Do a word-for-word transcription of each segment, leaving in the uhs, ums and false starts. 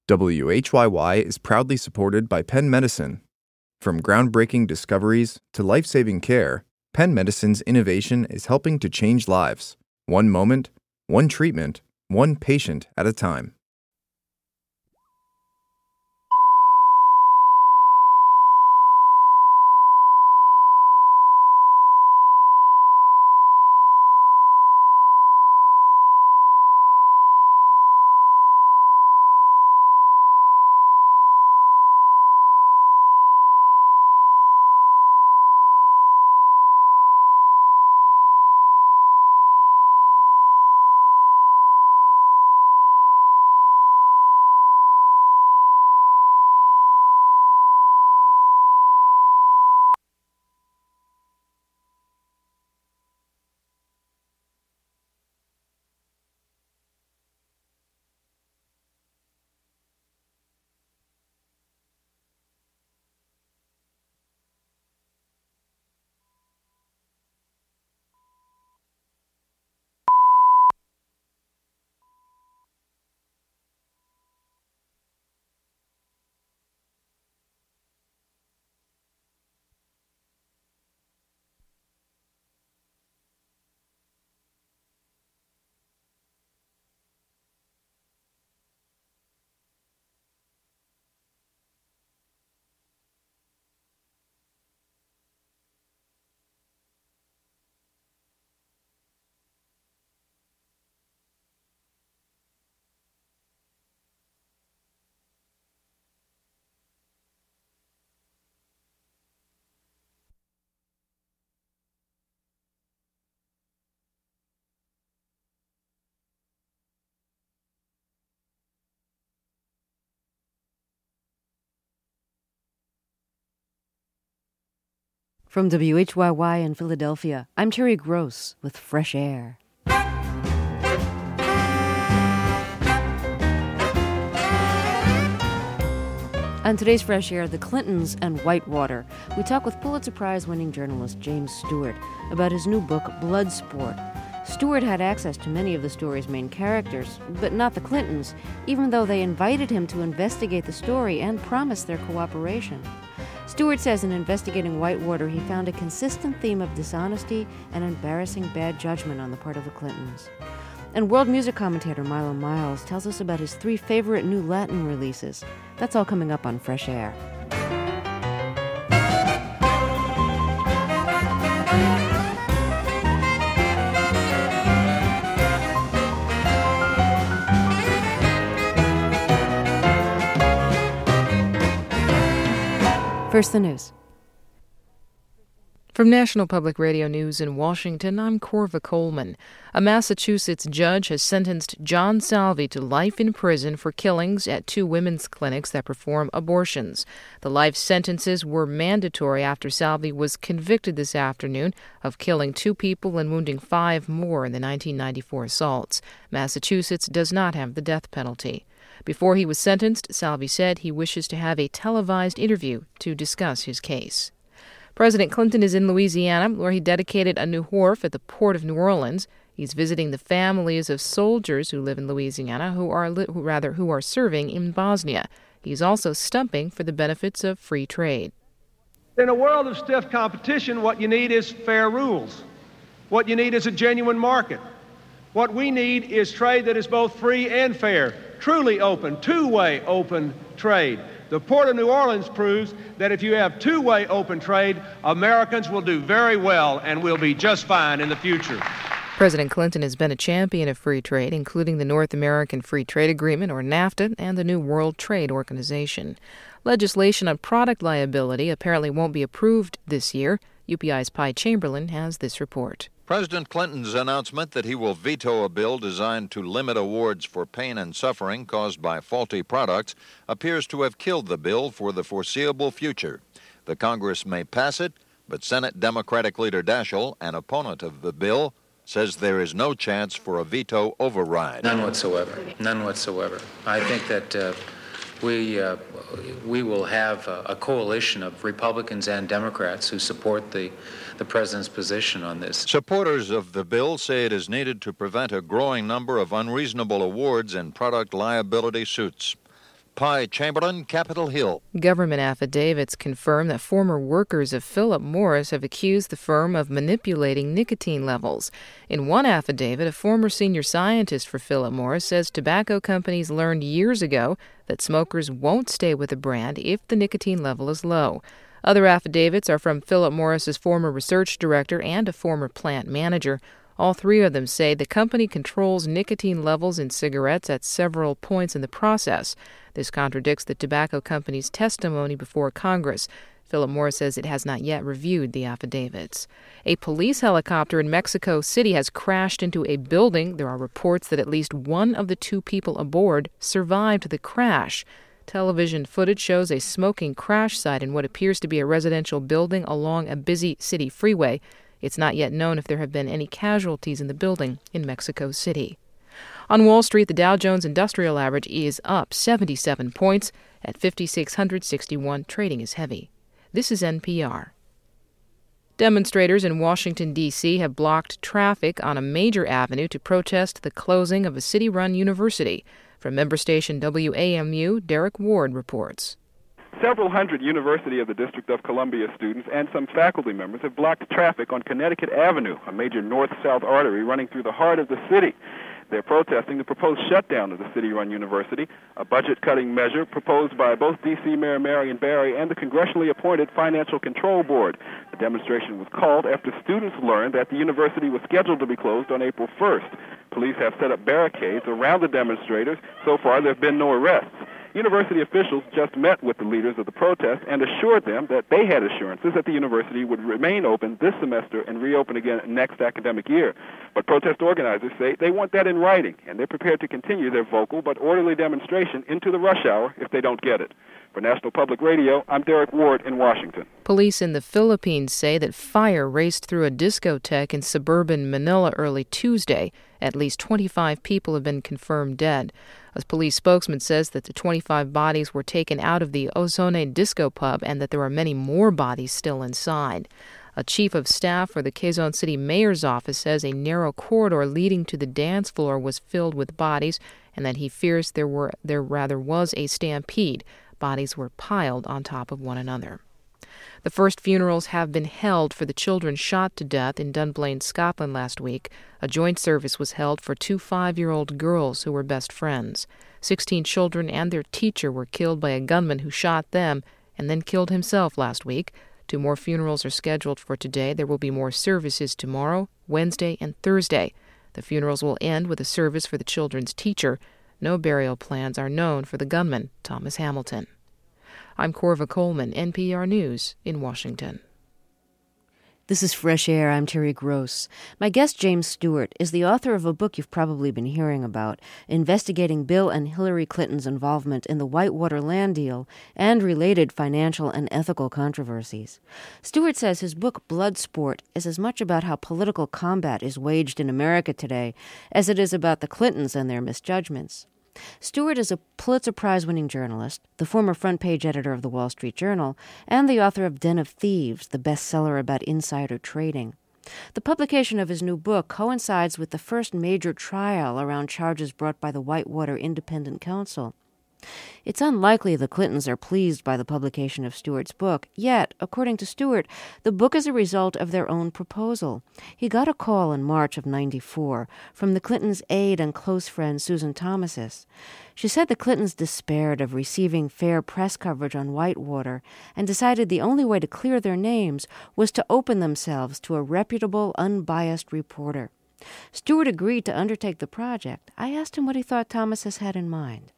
W H Y Y is proudly supported by Penn Medicine. From groundbreaking discoveries to life-saving care, Penn Medicine's innovation is helping to change lives, one moment, one treatment, one patient at a time. From W H Y Y in Philadelphia, I'm Terry Gross with Fresh Air. On today's Fresh Air, the Clintons and Whitewater, we talk with Pulitzer Prize-winning journalist James Stewart about his new book, Bloodsport. Stewart had access to many of the story's main characters, but not the Clintons, even though they invited him to investigate the story and promised their cooperation. Stewart says in investigating Whitewater, he found a consistent theme of dishonesty and embarrassing bad judgment on the part of the Clintons. And world music commentator Milo Miles tells us about his three favorite new Latin releases. That's all coming up on Fresh Air. First, the news. From National Public Radio News in Washington, I'm Corva Coleman. A Massachusetts judge has sentenced John Salvi to life in prison for killings at two women's clinics that perform abortions. The life sentences were mandatory after Salvi was convicted this afternoon of killing two people and wounding five more in the nineteen ninety-four assaults. Massachusetts does not have the death penalty. Before he was sentenced, Salvi said he wishes to have a televised interview to discuss his case. President Clinton is in Louisiana, where he dedicated a new wharf at the Port of New Orleans. He's visiting the families of soldiers who live in Louisiana who are li- who rather who are serving in Bosnia. He's also stumping for the benefits of free trade. In a world of stiff competition, what you need is fair rules. What you need is a genuine market. What we need is trade that is both free and fair, truly open, two-way open trade. The Port of New Orleans proves that if you have two-way open trade, Americans will do very well and will be just fine in the future. President Clinton has been a champion of free trade, including the North American Free Trade Agreement, or NAFTA, and the new World Trade Organization. Legislation on product liability apparently won't be approved this year. U P I's Pi Chamberlain has this report. President Clinton's announcement that he will veto a bill designed to limit awards for pain and suffering caused by faulty products appears to have killed the bill for the foreseeable future. The Congress may pass it, but Senate Democratic Leader Daschle, an opponent of the bill, says there is no chance for a veto override. None whatsoever. None whatsoever. I think that uh, we uh, we will have a, a coalition of Republicans and Democrats who support the, the president's position on this. Supporters of the bill say it is needed to prevent a growing number of unreasonable awards in product liability suits. Pi Chamberlain, Capitol Hill. Government affidavits confirm that former workers of Philip Morris have accused the firm of manipulating nicotine levels. In one affidavit, a former senior scientist for Philip Morris says tobacco companies learned years ago that smokers won't stay with a brand if the nicotine level is low. Other affidavits are from Philip Morris's former research director and a former plant manager. All three of them say the company controls nicotine levels in cigarettes at several points in the process. This contradicts the tobacco company's testimony before Congress. Philip Morris says it has not yet reviewed the affidavits. A police helicopter in Mexico City has crashed into a building. There are reports that at least one of the two people aboard survived the crash. Television footage shows a smoking crash site in what appears to be a residential building along a busy city freeway. It's not yet known if there have been any casualties in the building in Mexico City. On Wall Street, the Dow Jones Industrial Average is up seventy-seven points at five thousand six hundred sixty-one. Trading is heavy. This is N P R. Demonstrators in Washington, D C have blocked traffic on a major avenue to protest the closing of a city-run university. From member station W A M U, Derek Ward reports. Several hundred University of the District of Columbia students and some faculty members have blocked traffic on Connecticut Avenue, a major north-south artery running through the heart of the city. They're protesting the proposed shutdown of the city-run university, a budget-cutting measure proposed by both D C Mayor Marion Barry and the congressionally appointed Financial Control Board. The demonstration was called after students learned that the university was scheduled to be closed on April first. Police have set up barricades around the demonstrators. So far, there have been no arrests. University officials just met with the leaders of the protest and assured them that they had assurances that the university would remain open this semester and reopen again next academic year. But protest organizers say they want that in writing, and they're prepared to continue their vocal but orderly demonstration into the rush hour if they don't get it. For National Public Radio, I'm Derek Ward in Washington. Police in the Philippines say that fire raced through a discotheque in suburban Manila early Tuesday. At least twenty-five people have been confirmed dead. A police spokesman says that the twenty-five bodies were taken out of the Ozone disco pub and that there are many more bodies still inside. A chief of staff for the Quezon City mayor's office says a narrow corridor leading to the dance floor was filled with bodies and that he fears there were there rather was a stampede. Bodies were piled on top of one another. The first funerals have been held for the children shot to death in Dunblane, Scotland last week. A joint service was held for two five-year-old girls who were best friends. Sixteen children and their teacher were killed by a gunman who shot them and then killed himself last week. Two more funerals are scheduled for today. There will be more services tomorrow, Wednesday, and Thursday. The funerals will end with a service for the children's teacher. No burial plans are known for the gunman, Thomas Hamilton. I'm Corva Coleman, N P R News in Washington. This is Fresh Air. I'm Terry Gross. My guest, James Stewart, is the author of a book you've probably been hearing about, investigating Bill and Hillary Clinton's involvement in the Whitewater land deal and related financial and ethical controversies. Stewart says his book, Bloodsport, is as much about how political combat is waged in America today as it is about the Clintons and their misjudgments. Stewart is a Pulitzer Prize-winning journalist, the former front-page editor of the Wall Street Journal, and the author of Den of Thieves, the bestseller about insider trading. The publication of his new book coincides with the first major trial around charges brought by the Whitewater Independent Counsel. It's unlikely the Clintons are pleased by the publication of Stewart's book, yet, according to Stewart, the book is a result of their own proposal. He got a call in March of ninety-four from the Clintons' aide and close friend Susan Thomasis. She said the Clintons despaired of receiving fair press coverage on Whitewater and decided the only way to clear their names was to open themselves to a reputable, unbiased reporter. Stewart agreed to undertake the project. I asked him what he thought Thomasis had in mind.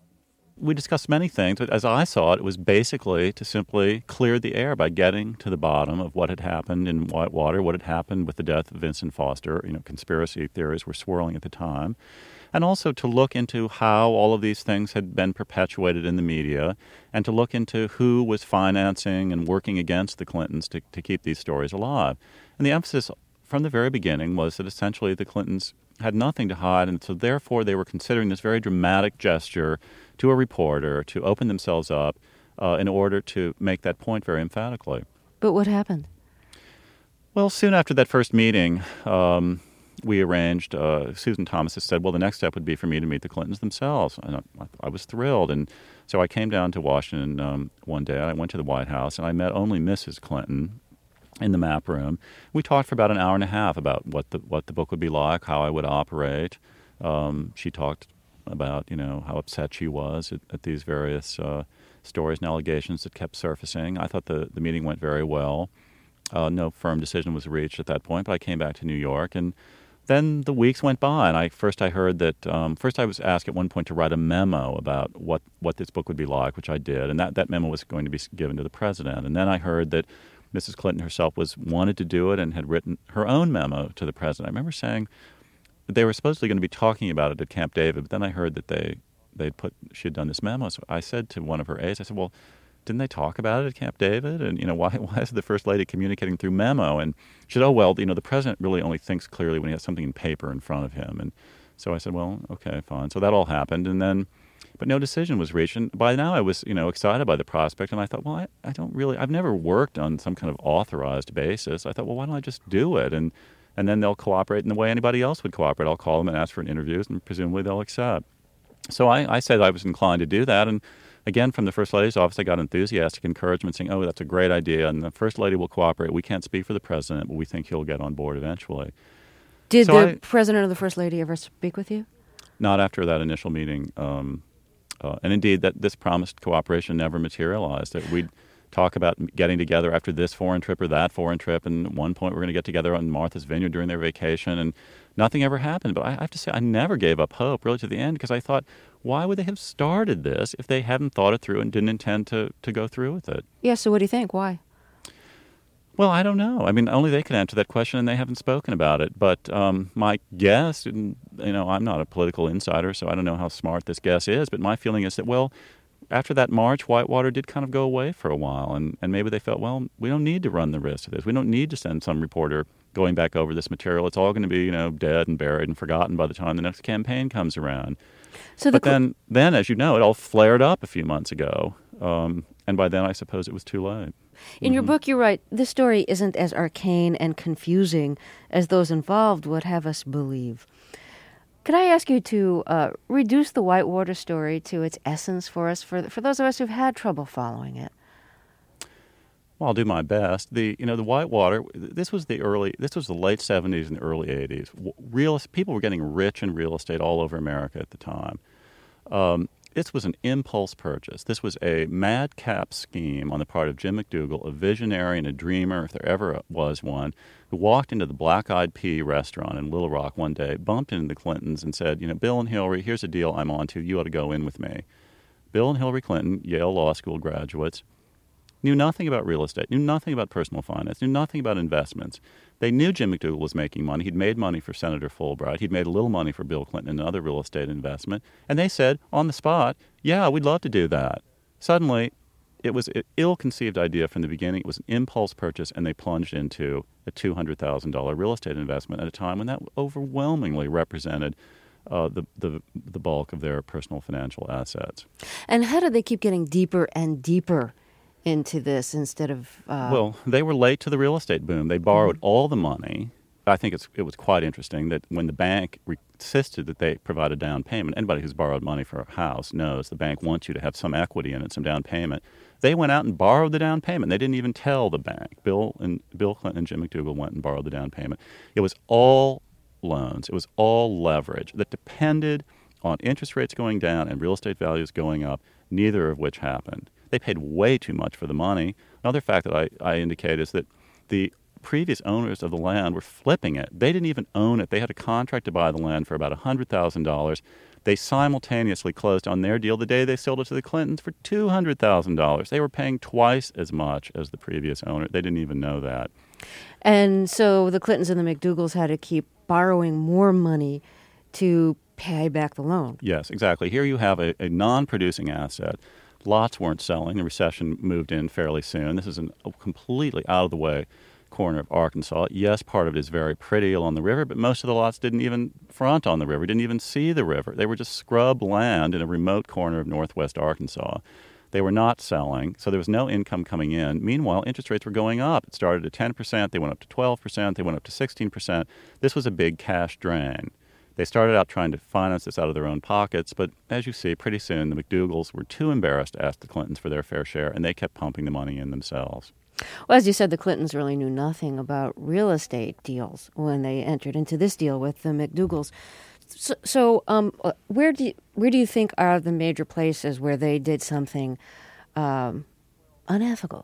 We discussed many things, but as I saw it, it was basically to simply clear the air by getting to the bottom of what had happened in Whitewater, what had happened with the death of Vincent Foster. You know, conspiracy theories were swirling at the time. And also to look into how all of these things had been perpetuated in the media and to look into who was financing and working against the Clintons to, to keep these stories alive. And the emphasis from the very beginning was that essentially the Clintons had nothing to hide, and so therefore they were considering this very dramatic gesture to a reporter to open themselves up uh, in order to make that point very emphatically. But what happened? Well, soon after that first meeting, um, we arranged, uh, Susan Thomas has said, well, the next step would be for me to meet the Clintons themselves. And I, I was thrilled. And so I came down to Washington um, one day. I went to the White House, and I met only Missus Clinton in the map room. We talked for about an hour and a half about what the what the book would be like, how I would operate. Um, she talked about, you know, how upset she was at, at these various uh, stories and allegations that kept surfacing. I thought the, the meeting went very well. Uh, no firm decision was reached at that point, but I came back to New York, and then the weeks went by, and I first I heard that um, first I was asked at one point to write a memo about what, what this book would be like, which I did, and that, that memo was going to be given to the president. And then I heard that Missus Clinton herself was wanted to do it and had written her own memo to the president. I remember saying that they were supposedly going to be talking about it at Camp David, but then I heard that they they'd put she had done this memo. So I said to one of her aides, I said, "Well, didn't they talk about it at Camp David? And, you know, why why is the First Lady communicating through memo?" And she said, "Oh, well, you know, the president really only thinks clearly when he has something in paper in front of him." And so I said, "Well, okay, fine." So that all happened. And then, but no decision was reached. And by now I was, you know, excited by the prospect. And I thought, well, I, I don't really, I've never worked on some kind of authorized basis. I thought, well, why don't I just do it? And, and then they'll cooperate in the way anybody else would cooperate. I'll call them and ask for an interview, and presumably they'll accept. So I, I said I was inclined to do that. And again, from the First Lady's office, I got enthusiastic encouragement saying, oh, that's a great idea, and the First Lady will cooperate. We can't speak for the President, but we think he'll get on board eventually. Did so the I, President or the First Lady ever speak with you? Not after that initial meeting. Um, uh, and indeed, that this promised cooperation never materialized. That we'd talk about getting together after this foreign trip or that foreign trip, and at one point we're going to get together on Martha's Vineyard during their vacation, and nothing ever happened. But I have to say, I never gave up hope, really, to the end, because I thought, why would they have started this if they hadn't thought it through and didn't intend to, to go through with it? Yeah, so what do you think? Why? Well, I don't know. I mean, only they can answer that question, and they haven't spoken about it. But um, my guess, and, you know, I'm not a political insider, so I don't know how smart this guess is, but my feeling is that, well, after that March, Whitewater did kind of go away for a while, and, and maybe they felt, well, we don't need to run the risk of this. We don't need to send some reporter going back over this material. It's all going to be, you know, dead and buried and forgotten by the time the next campaign comes around. So the but then, then, as you know, it all flared up a few months ago, um, and by then I suppose it was too late. In mm-hmm. your book, you write, this story isn't as arcane and confusing as those involved would have us believe. Could I ask you to uh, reduce the Whitewater story to its essence for us, for for those of us who've had trouble following it? Well, I'll do my best. The you know the Whitewater. This was the early. This was the late seventies and early eighties. Real people were getting rich in real estate all over America at the time. Um, this was an impulse purchase. This was a madcap scheme on the part of Jim McDougall, a visionary and a dreamer, if there ever was one, who walked into the Black Eyed Pea restaurant in Little Rock one day, bumped into the Clintons, and said, "You know, Bill and Hillary, here's a deal I'm on to. You ought to go in with me." Bill and Hillary Clinton, Yale Law School graduates, knew nothing about real estate, knew nothing about personal finance, knew nothing about investments. They knew Jim McDougall was making money. He'd made money for Senator Fulbright. He'd made a little money for Bill Clinton and another real estate investment. And they said, on the spot, yeah, we'd love to do that. Suddenly, it was an ill-conceived idea from the beginning. It was an impulse purchase, and they plunged into a two hundred thousand dollars real estate investment at a time when that overwhelmingly represented Uh, the, the the bulk of their personal financial assets. And how did they keep getting deeper and deeper into this instead of... Uh... Well, they were late to the real estate boom. They borrowed mm-hmm. all the money. I think it's, it was quite interesting that when the bank insisted that they provide a down payment, anybody who's borrowed money for a house knows the bank wants you to have some equity in it, some down payment. They went out and borrowed the down payment. They didn't even tell the bank. Bill and Bill Clinton and Jim McDougall went and borrowed the down payment. It was all loans. It was all leverage that depended on interest rates going down and real estate values going up, neither of which happened. They paid way too much for the money. Another fact that I, I indicate is that the previous owners of the land were flipping it. They didn't even own it. They had a contract to buy the land for about one hundred thousand dollars. They simultaneously closed on their deal the day they sold it to the Clintons for two hundred thousand dollars. They were paying twice as much as the previous owner. They didn't even know that. And so the Clintons and the McDougalls had to keep borrowing more money to pay back the loan. Yes, exactly. Here you have a, a non-producing asset. Lots weren't selling. The recession moved in fairly soon. This is an, a completely out-of-the-way corner of Arkansas. Yes, part of it is very pretty along the river, but most of the lots didn't even front on the river, didn't even see the river. They were just scrub land in a remote corner of northwest Arkansas. They were not selling, so there was no income coming in. Meanwhile, interest rates were going up. It started at ten percent. They went up to twelve percent. They went up to sixteen percent. This was a big cash drain. They started out trying to finance this out of their own pockets, but as you see, pretty soon the McDougalls were too embarrassed to ask the Clintons for their fair share, and they kept pumping the money in themselves. Well, as you said, the Clintons really knew nothing about real estate deals when they entered into this deal with the McDougalls. So, so um, where do you, where do you think are the major places where they did something um, unethical?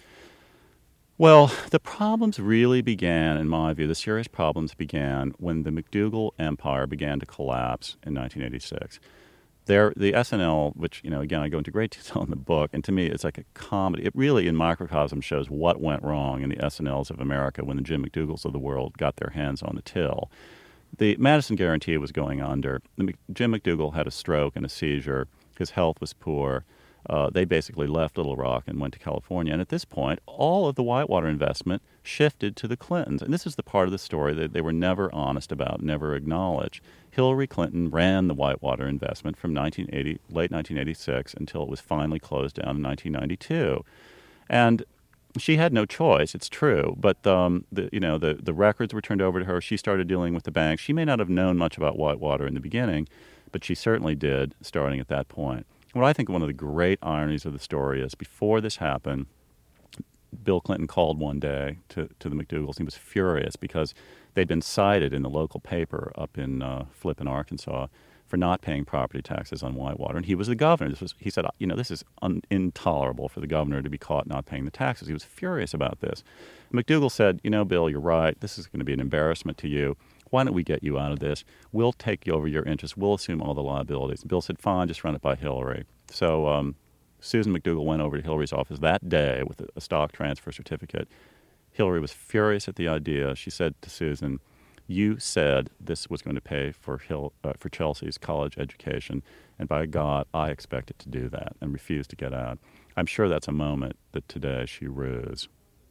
Well, the problems really began, in my view, the serious problems began when the McDougal empire began to collapse in nineteen eighty-six. There, the S N L, which, you know, again, I go into great detail in the book, and to me it's like a comedy. It really, in microcosm, shows what went wrong in the S N Ls of America when the Jim McDougalls of the world got their hands on the till. The Madison Guarantee was going under. The, Jim McDougal had a stroke and a seizure. His health was poor. Uh, they basically left Little Rock and went to California. And at this point, all of the Whitewater investment shifted to the Clintons. And this is the part of the story that they were never honest about, never acknowledged. Hillary Clinton ran the Whitewater investment from nineteen eighty, late nineteen eighty-six until it was finally closed down in nineteen ninety-two. And she had no choice, it's true, but um, the, you know the, the records were turned over to her. She started dealing with the bank. She may not have known much about Whitewater in the beginning, but she certainly did starting at that point. What I think one of the great ironies of the story is before this happened, Bill Clinton called one day to, to the McDougalls. He was furious because they'd been cited in the local paper up in uh, Flippin, Arkansas, for not paying property taxes on Whitewater. And he was the governor. This was, he said, you know, this is un- intolerable for the governor to be caught not paying the taxes. He was furious about this. McDougal said, you know, Bill, you're right. This is going to be an embarrassment to you. Why don't we get you out of this? We'll take over your interest. We'll assume all the liabilities. And Bill said, fine, just run it by Hillary. So um, Susan McDougal went over to Hillary's office that day with a, a stock transfer certificate. Hillary was furious at the idea. She said to Susan, you said this was going to pay for Hill, uh, for Chelsea's college education, and by God, I expect it to do that, and refused to get out. I'm sure that's a moment that today she rues.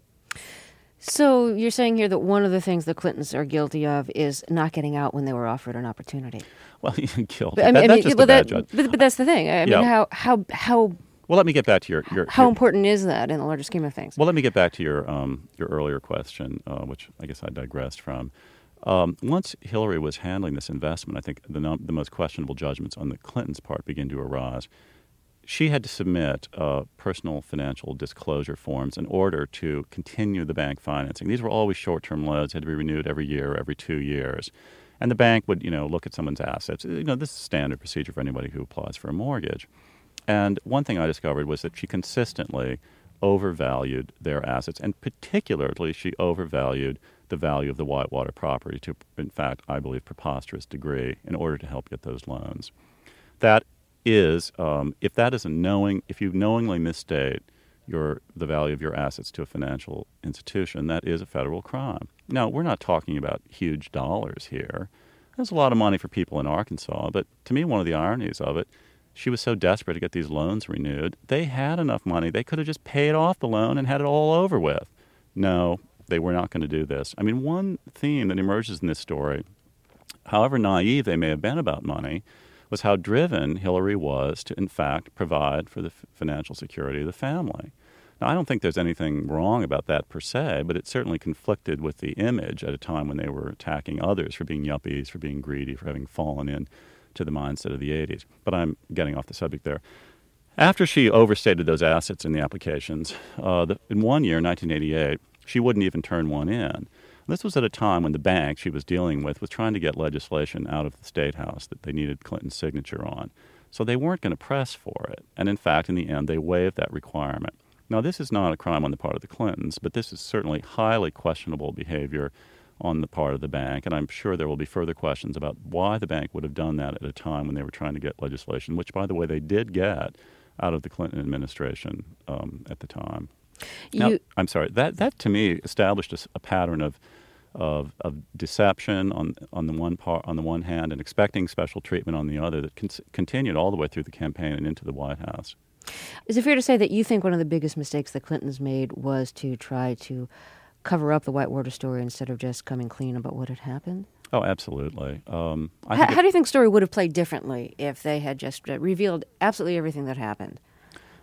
So you're saying here that one of the things the Clintons are guilty of is not getting out when they were offered an opportunity. Well, guilty. But, I mean, that, I that's mean, just well, a bad that, judge. but, but that's the thing. I mean, Yeah. how how how Well, let me get back to your... your how your, important is that in the larger scheme of things? Well, let me get back to your um, your earlier question, uh, which I guess I digressed from. Um, once Hillary was handling this investment, I think the, num- the most questionable judgments on the Clintons' part began to arise. She had to submit uh, personal financial disclosure forms in order to continue the bank financing. These were always short-term loans, had to be renewed every year, every two years. And the bank would, you know, look at someone's assets. You know, this is standard procedure for anybody who applies for a mortgage. And one thing I discovered was that she consistently overvalued their assets, and particularly she overvalued the value of the Whitewater property to, in fact, I believe, preposterous degree in order to help get those loans. That is, um, if that is a knowing, if you knowingly misstate your the value of your assets to a financial institution, that is a federal crime. Now, we're not talking about huge dollars here. There's a lot of money for people in Arkansas, but to me, one of the ironies of it, she was so desperate to get these loans renewed, they had enough money. They could have just paid off the loan and had it all over with. No, they were not going to do this. I mean, one theme that emerges in this story, however naive they may have been about money, was how driven Hillary was to, in fact, provide for the f- financial security of the family. Now, I don't think there's anything wrong about that per se, but it certainly conflicted with the image at a time when they were attacking others for being yuppies, for being greedy, for having fallen in to the mindset of the eighties. But I'm getting off the subject there. After she overstated those assets in the applications, uh, the, in one year, nineteen eighty-eight, she wouldn't even turn one in. This was at a time when the bank she was dealing with was trying to get legislation out of the State House that they needed Clinton's signature on. So they weren't going to press for it. And in fact, in the end, they waived that requirement. Now, this is not a crime on the part of the Clintons, but this is certainly highly questionable behavior on the part of the bank. And I'm sure there will be further questions about why the bank would have done that at a time when they were trying to get legislation, which, by the way, they did get out of the Clinton administration um, at the time. Now, You, I'm sorry. That that to me established a, a pattern of, of of deception on on the one part on the one hand, and expecting special treatment on the other that con- continued all the way through the campaign and into the White House. is it fair to say that you think one of the biggest mistakes the Clintons made was to try to cover up the Whitewater story instead of just coming clean about what had happened? Oh, absolutely. Um, I How, think how do you think the story would have played differently if they had just uh, revealed absolutely everything that happened?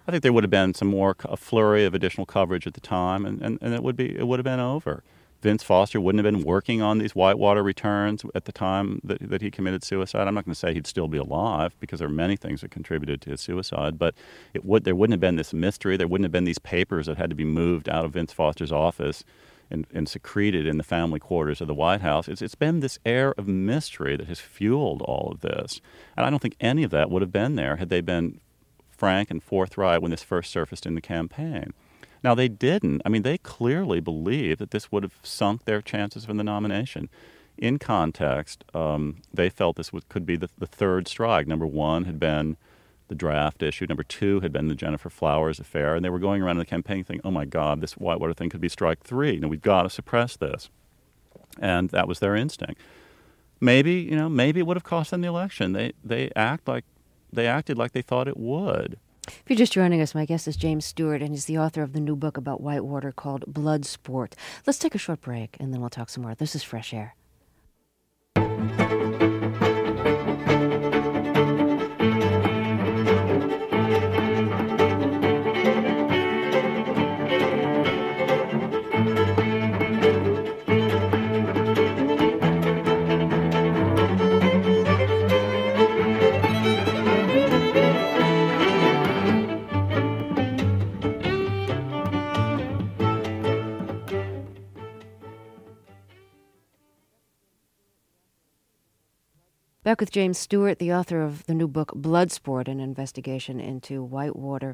I think there would have been some more, a flurry of additional coverage at the time, and, and, and it would be it would have been over. Vince Foster wouldn't have been working on these whitewater returns at the time that, that he committed suicide. I'm not going to say he'd still be alive, because there are many things that contributed to his suicide, but it would there wouldn't have been this mystery. There wouldn't have been these papers that had to be moved out of Vince Foster's office and, and secreted in the family quarters of the White House. It's, it's been this air of mystery that has fueled all of this. And I don't think any of that would have been there had they been frank and forthright when this first surfaced in the campaign. Now, they didn't. I mean, they clearly believed that this would have sunk their chances for the nomination. In context, um, they felt this would, could be the, the third strike. Number one had been the draft issue. Number two had been the Jennifer Flowers affair. And they were going around in the campaign thinking, oh, my God, this Whitewater thing could be strike three. You know, we've got to suppress this. And that was their instinct. Maybe, you know, maybe it would have cost them the election. They they act like they acted like they thought it would. If you're just joining us, my guest is James Stewart, and he's the author of the new book about Whitewater called Blood Sport. Let's take a short break, and then we'll talk some more. This is Fresh Air. Back with James Stewart, the author of the new book, Bloodsport, an investigation into Whitewater.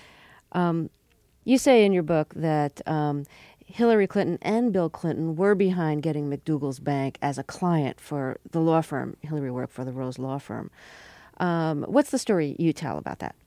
Um, you say in your book that um, Hillary Clinton and Bill Clinton were behind getting McDougal's Bank as a client for the law firm. Hillary worked for the Rose Law Firm. Um, what's the story you tell about that?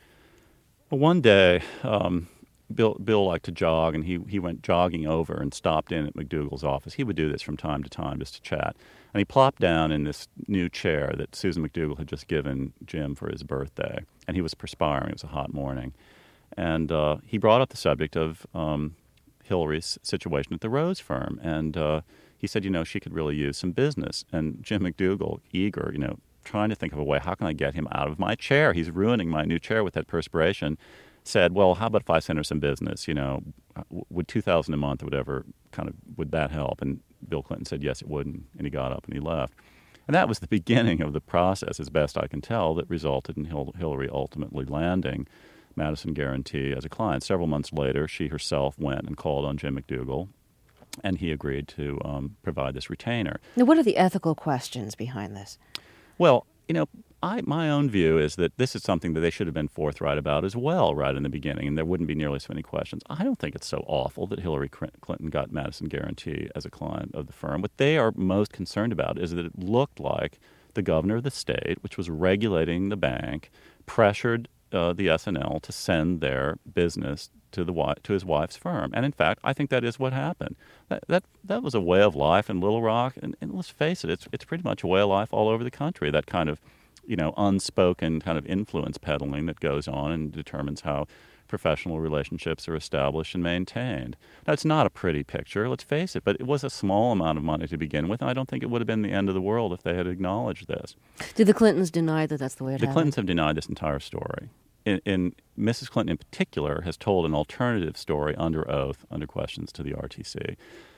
Well, one day, um, Bill Bill liked to jog, and he, he went jogging over and stopped in at McDougal's office. He would do this from time to time just to chat. And he plopped down in this new chair that Susan McDougal had just given Jim for his birthday. And he was perspiring. It was a hot morning. And uh, he brought up the subject of um, Hillary's situation at the Rose firm. And uh, he said, you know, she could really use some business. And Jim McDougal, eager, you know, trying to think of a way, how can I get him out of my chair? He's ruining my new chair with that perspiration. Said, well, how about if I send her some business? You know, would two thousand a month or whatever kind of would that help? And Bill Clinton said yes, it would, and he got up and he left. And that was the beginning of the process, as best I can tell, that resulted in Hillary ultimately landing Madison Guarantee as a client. Several months later, she herself went and called on Jim McDougal, and he agreed to um, provide this retainer. Now, what are the ethical questions behind this? Well, you know, I, my own view is that this is something that they should have been forthright about as well right in the beginning, and there wouldn't be nearly so many questions. I don't think it's so awful that Hillary Clinton got Madison Guarantee as a client of the firm. What they are most concerned about is that it looked like the governor of the state, which was regulating the bank, pressured uh, the S N L to send their business to the to his wife's firm. And in fact, I think that is what happened. That that, that was a way of life in Little Rock, and, and let's face it, it's it's pretty much a way of life all over the country, that kind of, you know, unspoken kind of influence peddling that goes on and determines how professional relationships are established and maintained. Now, it's not a pretty picture, let's face it, but it was a small amount of money to begin with, and I don't think it would have been the end of the world if they had acknowledged this. Did the Clintons deny that that's the way it the happened? The Clintons have denied this entire story. In, in Missus Clinton in particular has told an alternative story under oath, under questions to the R T C.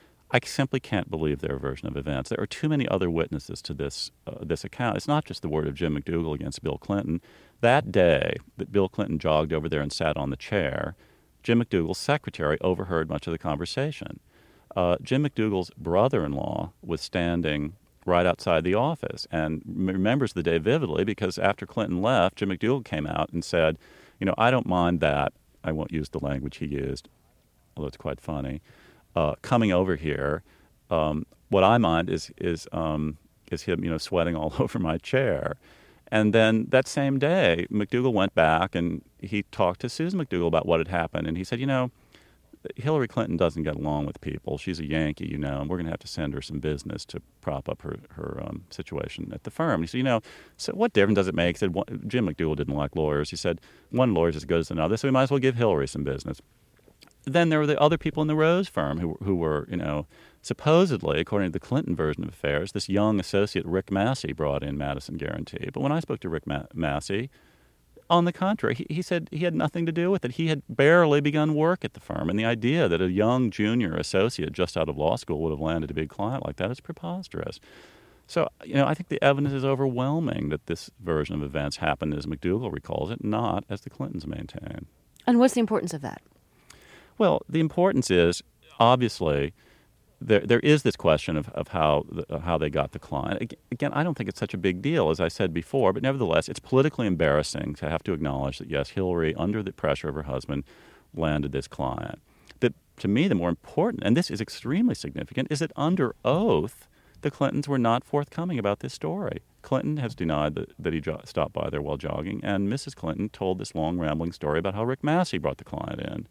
I simply can't believe their version of events. There are too many other witnesses to this uh, this account. It's not just the word of Jim McDougal against Bill Clinton. That day that Bill Clinton jogged over there and sat on the chair, Jim McDougal's secretary overheard much of the conversation. Uh, Jim McDougal's brother-in-law was standing right outside the office and remembers the day vividly because after Clinton left, Jim McDougal came out and said, you know, I don't mind that. I won't use the language he used, although it's quite funny. Uh, coming over here, um, what I mind is is um, is him, you know, sweating all over my chair. And then that same day, McDougal went back and he talked to Susan McDougal about what had happened. And he said, you know, Hillary Clinton doesn't get along with people. She's a Yankee, you know, and we're going to have to send her some business to prop up her, her um, situation at the firm. And he said, you know, so what difference does it make? He said, Jim McDougal didn't like lawyers. He said, one lawyer's as good as another, so we might as well give Hillary some business. Then there were the other people in the Rose firm who, who were, you know, supposedly, according to the Clinton version of affairs, this young associate, Rick Massey, brought in Madison Guarantee. But when I spoke to Rick Ma- Massey, On the contrary, he, he said he had nothing to do with it. He had barely begun work at the firm, and the idea that a young junior associate just out of law school would have landed a big client like that is preposterous. So, you know, I think the evidence is overwhelming that this version of events happened as McDougal recalls it, not as the Clintons maintain. And what's the importance of that? Well, the importance is, obviously, there there is this question of, of how the, of how they got the client. Again, I don't think it's such a big deal, as I said before, but nevertheless, it's politically embarrassing to have to acknowledge that, yes, Hillary, under the pressure of her husband, landed this client. But to me, the more important, and this is extremely significant, is that under oath, the Clintons were not forthcoming about this story. Clinton has denied that, that he jo- stopped by there while jogging, and Missus Clinton told this long, rambling story about how Rick Massey brought the client in.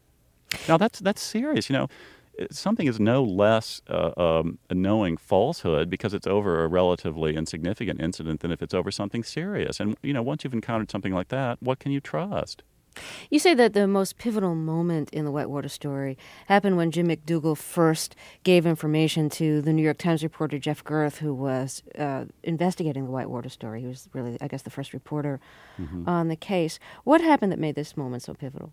Now, that's that's serious. You know, something is no less uh, um, a knowing falsehood because it's over a relatively insignificant incident than if it's over something serious. And, you know, once you've encountered something like that, what can you trust? You say that the most pivotal moment in the Whitewater story happened when Jim McDougal first gave information to the New York Times reporter Jeff Gerth, who was uh, investigating the Whitewater story. He was really, I guess, the first reporter mm-hmm. on the case. What happened that made this moment so pivotal?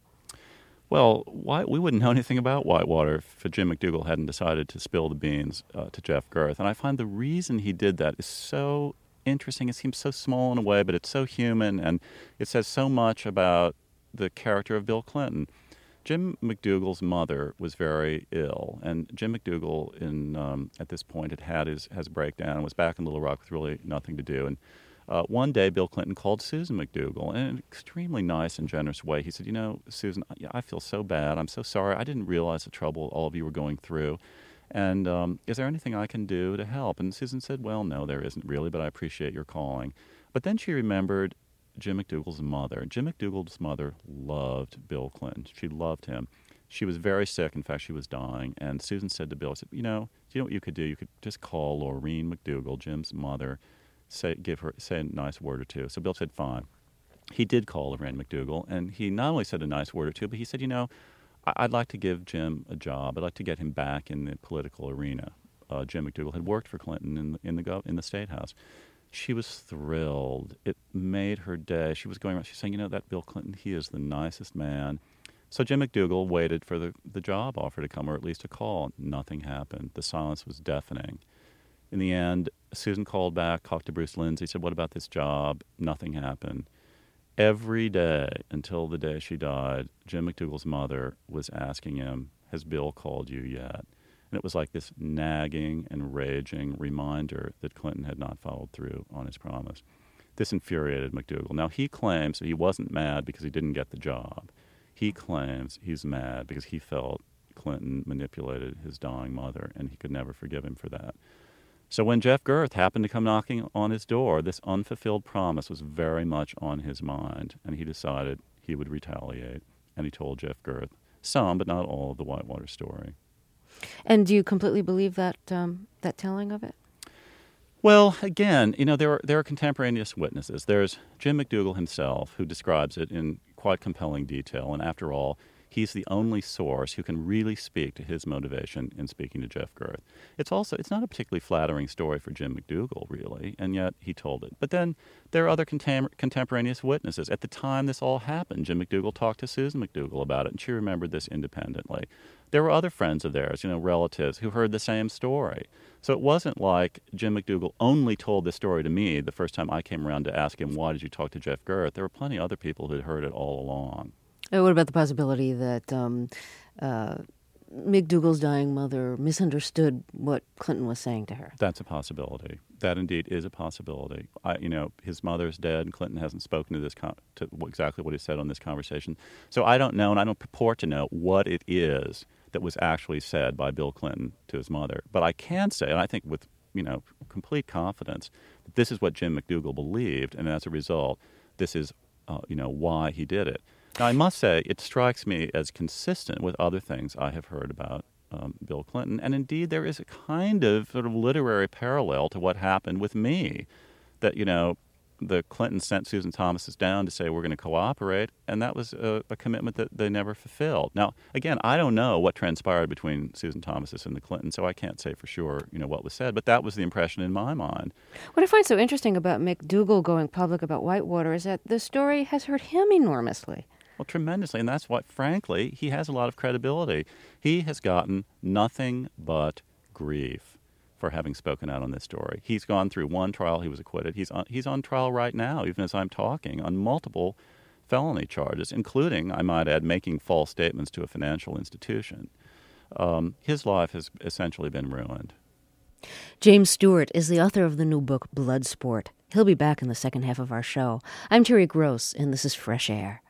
Well, why, we wouldn't know anything about Whitewater if Jim McDougal hadn't decided to spill the beans uh, to Jeff Gerth. And I find the reason he did that is so interesting. It seems so small in a way, but it's so human, and it says so much about the character of Bill Clinton. Jim McDougal's mother was very ill, and Jim McDougal, in um, at this point, had had his has breakdown and was back in Little Rock with really nothing to do. And uh, one day, Bill Clinton called Susan McDougal in an extremely nice and generous way. He said, "You know, Susan, I feel so bad. I'm so sorry. I didn't realize the trouble all of you were going through. And um, is there anything I can do to help?" And Susan said, "Well, no, there isn't really, but I appreciate your calling." But then she remembered Jim McDougal's mother. Jim McDougal's mother loved Bill Clinton. She loved him. She was very sick. In fact, she was dying. And Susan said to Bill, said, you know, do you know what you could do? You could just call Laureen McDougal, Jim's mother, say give her say a nice word or two. So Bill said, fine. He did call Lorraine McDougal, and he not only said a nice word or two, but he said, you know, I'd like to give Jim a job. I'd like to get him back in the political arena. Uh, Jim McDougal had worked for Clinton in the, in the gov- in the State House. She was thrilled. It made her day. She was going around. She's saying, you know, that Bill Clinton, he is the nicest man. So Jim McDougal waited for the, the job offer to come, or at least a call. Nothing happened. The silence was deafening. In the end, Susan called back, talked to Bruce Lindsay, said, what about this job? Nothing happened. Every day until the day she died, Jim McDougal's mother was asking him, has Bill called you yet? And it was like this nagging and raging reminder that Clinton had not followed through on his promise. This infuriated McDougal. Now, he claims that he wasn't mad because he didn't get the job. He claims he's mad because he felt Clinton manipulated his dying mother, and he could never forgive him for that. So when Jeff Gerth happened to come knocking on his door, this unfulfilled promise was very much on his mind, and he decided he would retaliate. And he told Jeff Gerth some, but not all, of the Whitewater story. And do you completely believe that um, that telling of it? Well, again, you know, there are, there are contemporaneous witnesses. There's Jim McDougal himself, who describes it in quite compelling detail. And after all, he's the only source who can really speak to his motivation in speaking to Jeff Gerth. It's also, it's not a particularly flattering story for Jim McDougal, really, and yet he told it. But then there are other contem- contemporaneous witnesses. At the time this all happened, Jim McDougal talked to Susan McDougal about it, and she remembered this independently. There were other friends of theirs, you know, relatives, who heard the same story. So it wasn't like Jim McDougal only told this story to me the first time I came around to ask him, why did you talk to Jeff Gerth? There were plenty of other people who had heard it all along. Uh, What about the possibility that um, uh, McDougal's dying mother misunderstood what Clinton was saying to her? That's a possibility. That indeed is a possibility. I, you know, his mother's dead, and Clinton hasn't spoken to this con- to exactly what he said on this conversation. So I don't know, and I don't purport to know what it is that was actually said by Bill Clinton to his mother. But I can say, and I think with you know complete confidence, that this is what Jim McDougal believed, and as a result, this is uh, you know why he did it. Now, I must say, it strikes me as consistent with other things I have heard about um, Bill Clinton. And indeed, there is a kind of sort of literary parallel to what happened with me. That, you know, the Clintons sent Susan Thomas down to say we're going to cooperate, and that was a, a commitment that they never fulfilled. Now, again, I don't know what transpired between Susan Thomas and the Clintons, so I can't say for sure, you know, what was said, but that was the impression in my mind. What I find so interesting about McDougal going public about Whitewater is that the story has hurt him enormously. Well, tremendously, and that's why, frankly, he has a lot of credibility. He has gotten nothing but grief for having spoken out on this story. He's gone through one trial, he was acquitted. He's on, he's on trial right now, even as I'm talking, on multiple felony charges, including, I might add, making false statements to a financial institution. Um, his life has essentially been ruined. James Stewart is the author of the new book, Bloodsport. He'll be back in the second half of our show. I'm Terry Gross, and this is Fresh Air.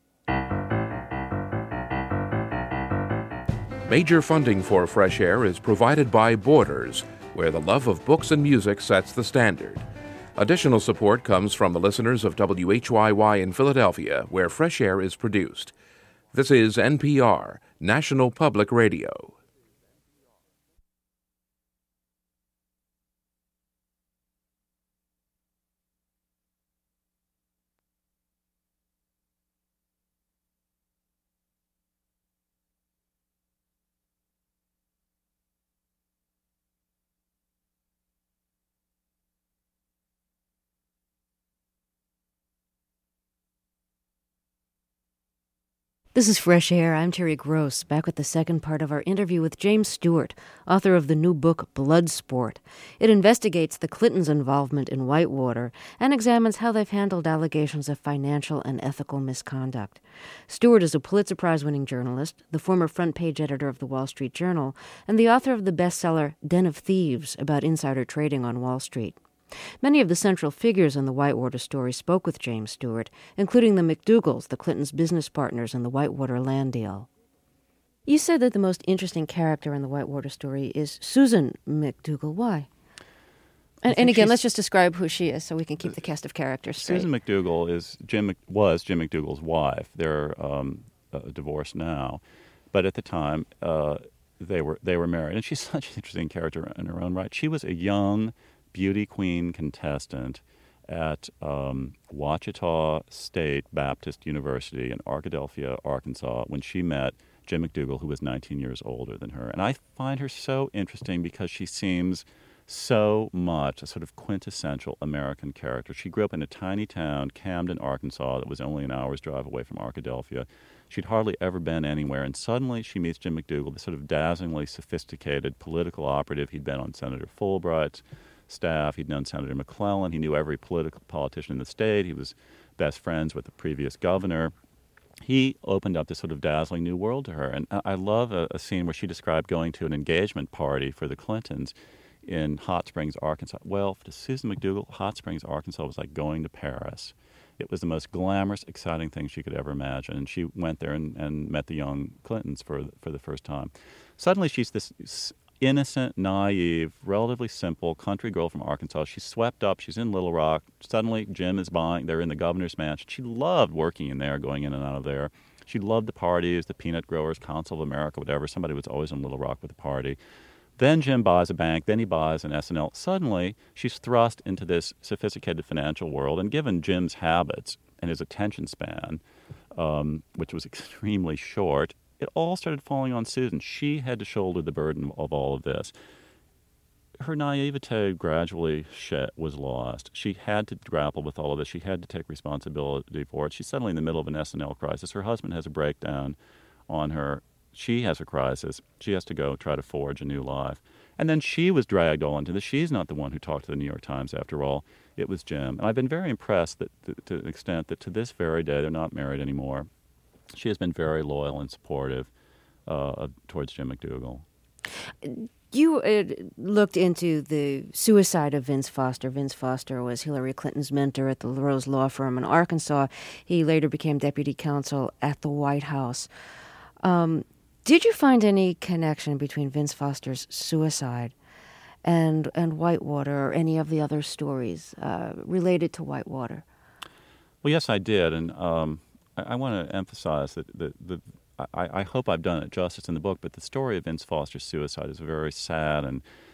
Major funding for Fresh Air is provided by Borders, where the love of books and music sets the standard. Additional support comes from the listeners of W H Y Y in Philadelphia, where Fresh Air is produced. This is N P R, National Public Radio. This is Fresh Air. I'm Terry Gross, back with the second part of our interview with James Stewart, author of the new book, Bloodsport. It investigates the Clintons' involvement in Whitewater and examines how they've handled allegations of financial and ethical misconduct. Stewart is a Pulitzer Prize-winning journalist, the former front-page editor of the Wall Street Journal, and the author of the bestseller Den of Thieves about insider trading on Wall Street. Many of the central figures in the Whitewater story spoke with James Stewart, including the McDougals, the Clintons' business partners in the Whitewater land deal. You said that the most interesting character in the Whitewater story is Susan McDougal. Why? And, and again, let's just describe who she is so we can keep the cast of characters straight. Susan McDougal is Jim was Jim McDougal's wife. They're um, uh, divorced now, but at the time uh, they were they were married, and she's such an interesting character in her own right. She was a young beauty queen contestant at um, Ouachita State Baptist University in Arkadelphia, Arkansas, when she met Jim McDougal, who was nineteen years older than her. And I find her so interesting because she seems so much a sort of quintessential American character. She grew up in a tiny town, Camden, Arkansas, that was only an hour's drive away from Arkadelphia. She'd hardly ever been anywhere, and suddenly she meets Jim McDougal, the sort of dazzlingly sophisticated political operative. He'd been on Senator Fulbright's staff. He'd known Senator McClellan. He knew every political politician in the state. He was best friends with the previous governor. He opened up this sort of dazzling new world to her. And I love a, a scene where she described going to an engagement party for the Clintons in Hot Springs, Arkansas. Well, to Susan McDougal, Hot Springs, Arkansas was like going to Paris. It was the most glamorous, exciting thing she could ever imagine. And she went there and, and met the young Clintons for, for the first time. Suddenly she's this innocent, naive, relatively simple country girl from Arkansas. She's swept up. She's in Little Rock. Suddenly, Jim is buying. They're in the governor's mansion. She loved working in there, going in and out of there. She loved the parties, the peanut growers, Council of America, whatever. Somebody was always in Little Rock with a party. Then Jim buys a bank. Then he buys an S N L. Suddenly, she's thrust into this sophisticated financial world. And given Jim's habits and his attention span, um, which was extremely short, it all started falling on Susan. She had to shoulder the burden of all of this. Her naivete gradually was lost. She had to grapple with all of this. She had to take responsibility for it. She's suddenly in the middle of an S N L crisis. Her husband has a breakdown on her. She has a crisis. She has to go try to forge a new life. And then she was dragged all into this. She's not the one who talked to the New York Times, after all. It was Jim. And I've been very impressed that, that to the extent that to this very day, they're not married anymore. She has been very loyal and supportive uh, towards Jim McDougal. You uh, looked into the suicide of Vince Foster. Vince Foster was Hillary Clinton's mentor at the LaRose Law Firm in Arkansas. He later became deputy counsel at the White House. Um, did you find any connection between Vince Foster's suicide and and Whitewater or any of the other stories uh, related to Whitewater? Well, yes, I did, and um, I, I want to emphasize that the, the I, I hope I've done it justice in the book, but the story of Vince Foster's suicide is a very sad and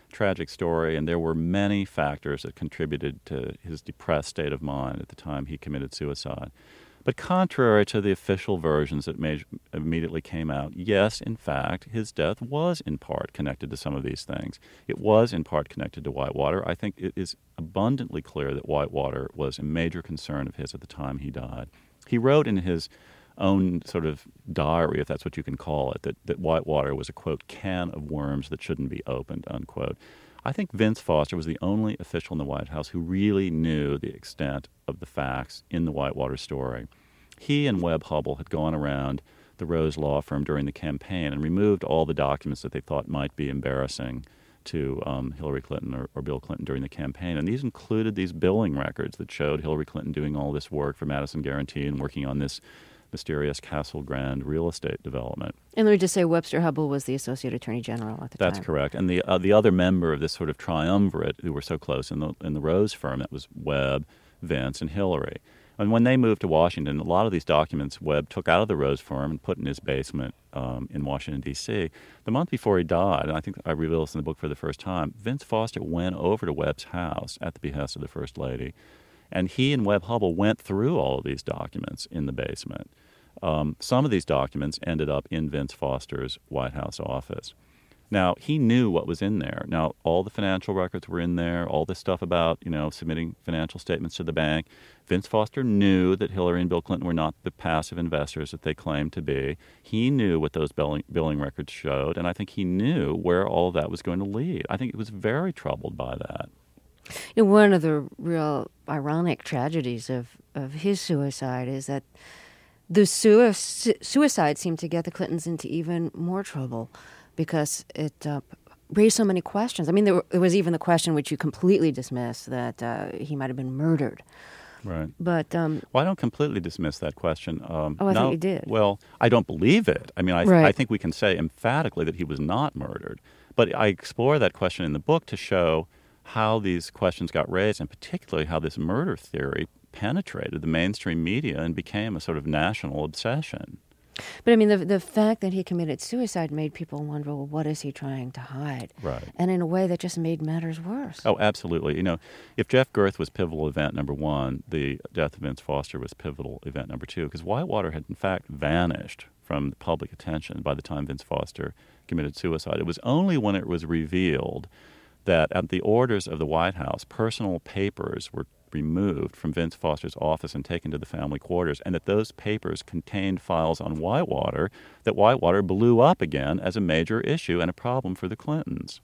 tragic story, and there were many factors that contributed to his depressed state of mind at the time he committed suicide. But contrary to the official versions that made, immediately came out, yes, in fact, his death was in part connected to some of these things. It was in part connected to Whitewater. I think it is abundantly clear that Whitewater was a major concern of his at the time he died. He wrote in his own sort of diary, if that's what you can call it, that, that Whitewater was a, quote, can of worms that shouldn't be opened, unquote. I think Vince Foster was the only official in the White House who really knew the extent of the facts in the Whitewater story. He and Webb Hubbell had gone around the Rose law firm during the campaign and removed all the documents that they thought might be embarrassing to um, Hillary Clinton or, or Bill Clinton during the campaign. And these included these billing records that showed Hillary Clinton doing all this work for Madison Guaranty and working on this mysterious Castle Grand real estate development. And let me just say, Webster Hubbell was the Associate Attorney General at the That's time. That's correct. And the uh, the other member of this sort of triumvirate who were so close in the in the Rose firm, that was Webb, Vince, and Hillary. And when they moved to Washington, a lot of these documents Webb took out of the Rose firm and put in his basement um, in Washington, D C The month before he died, and I think I reveal this in the book for the first time, Vince Foster went over to Webb's house at the behest of the First Lady, and he and Webb Hubbell went through all of these documents in the basement. Um, some of these documents ended up in Vince Foster's White House office. Now, he knew what was in there. Now, all the financial records were in there, all this stuff about, you know, submitting financial statements to the bank. Vince Foster knew that Hillary and Bill Clinton were not the passive investors that they claimed to be. He knew what those billing, billing records showed, and I think he knew where all of that was going to lead. I think he was very troubled by that. You know, one of the real ironic tragedies of, of his suicide is that the sui- suicide seemed to get the Clintons into even more trouble because it uh, raised so many questions. I mean, there, were, there was even the question, which you completely dismissed, that uh, he might have been murdered. Right. But um, well, I don't completely dismiss that question. Um, oh, I no, thought you did. Well, I don't believe it. I mean, I, right. I think we can say emphatically that he was not murdered. But I explore that question in the book to show how these questions got raised, and particularly how this murder theory penetrated the mainstream media and became a sort of national obsession. But I mean, the the fact that he committed suicide made people wonder, well, what is he trying to hide? Right. And in a way that just made matters worse. Oh, absolutely. You know, if Jeff Girth was pivotal event number one, the death of Vince Foster was pivotal event number two, because Whitewater had in fact vanished from the public attention by the time Vince Foster committed suicide. It was only when it was revealed that at the orders of the White House, personal papers were removed from Vince Foster's office and taken to the family quarters, and that those papers contained files on Whitewater, that Whitewater blew up again as a major issue and a problem for the Clintons.